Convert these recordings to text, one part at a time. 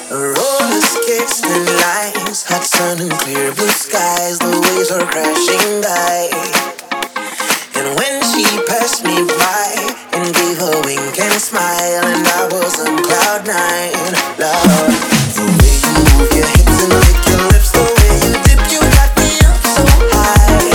Roller skates and lights, hot sun and clear blue skies. The waves are crashing by, and when she passed me by and gave a wink and smile, and I was on cloud nine. Love, the way you move your hips and lick your lips, the way you dip, you got me up so high.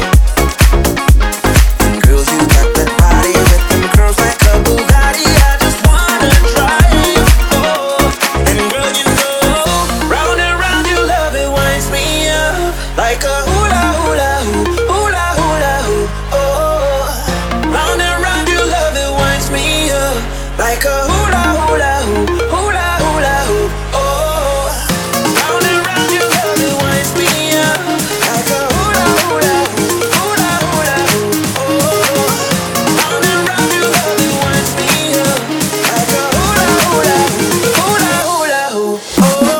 And girl, you got that body with them curves like a Bugatti. I just wanna drive. Oh, and girl, you know, round and round your love, it winds me up like a hula hula hoop, hula hula hoop. Oh, round and round your love, it winds me up like a hula hula hoop, hula hula hoop. Oh, round and round your love, it winds me up like a hula hula hoop, hula hula hoop. Oh, round and round your love, it winds me up like a hula hula hoop, hula hula hoop. Oh.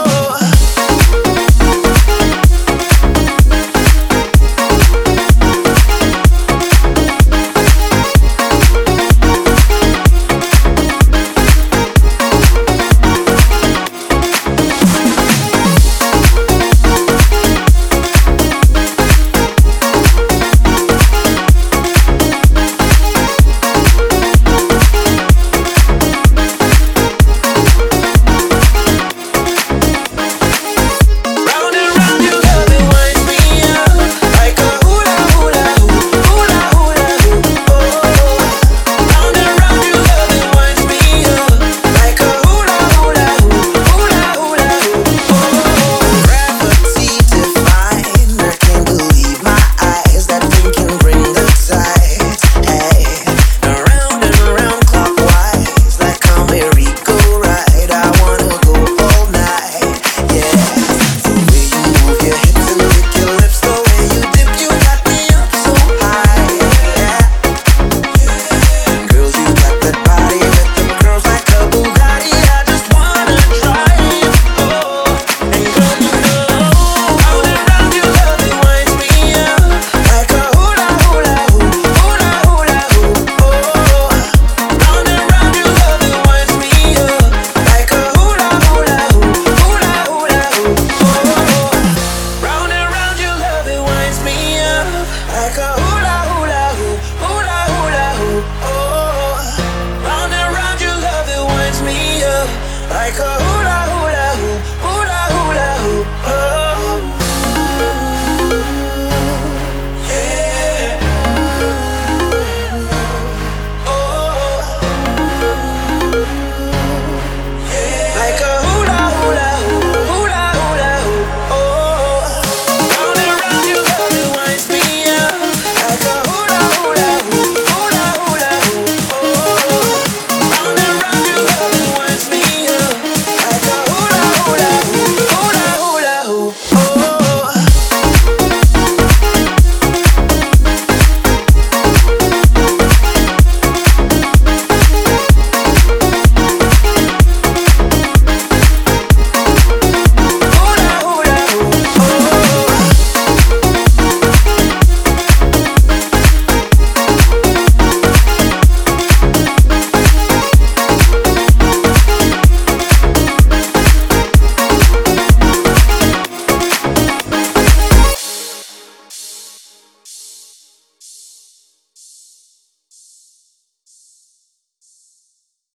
Round and round your love, it winds me up like a hula hula hoop, hula hula hoop. Oh, round and round your love, it winds me up like a hula hula hoop, hula hula hoop. Oh, gravity defying, I can't believe my eyes. That thing can bring the tides. Hey, around and around clockwise, like a merry-go-ride. I wanna go all night. Yeah. The way you move your hips and lick your lips, the way you dip, you got me up so high. Yeah. Girl, you got that body with them curves like a Bugatti. I just wanna drive. Oh, and girl, you know, round and round your love, it winds me up like a hula hula hoop, hula hula hoop. Oh, round and round your love, it winds me up like a hula hula hoop, hula hula hoop. Oh, round and round your love, it winds me up like a hula hula hoop, hula hula hoop. Oh, round and round your love, it winds me up like a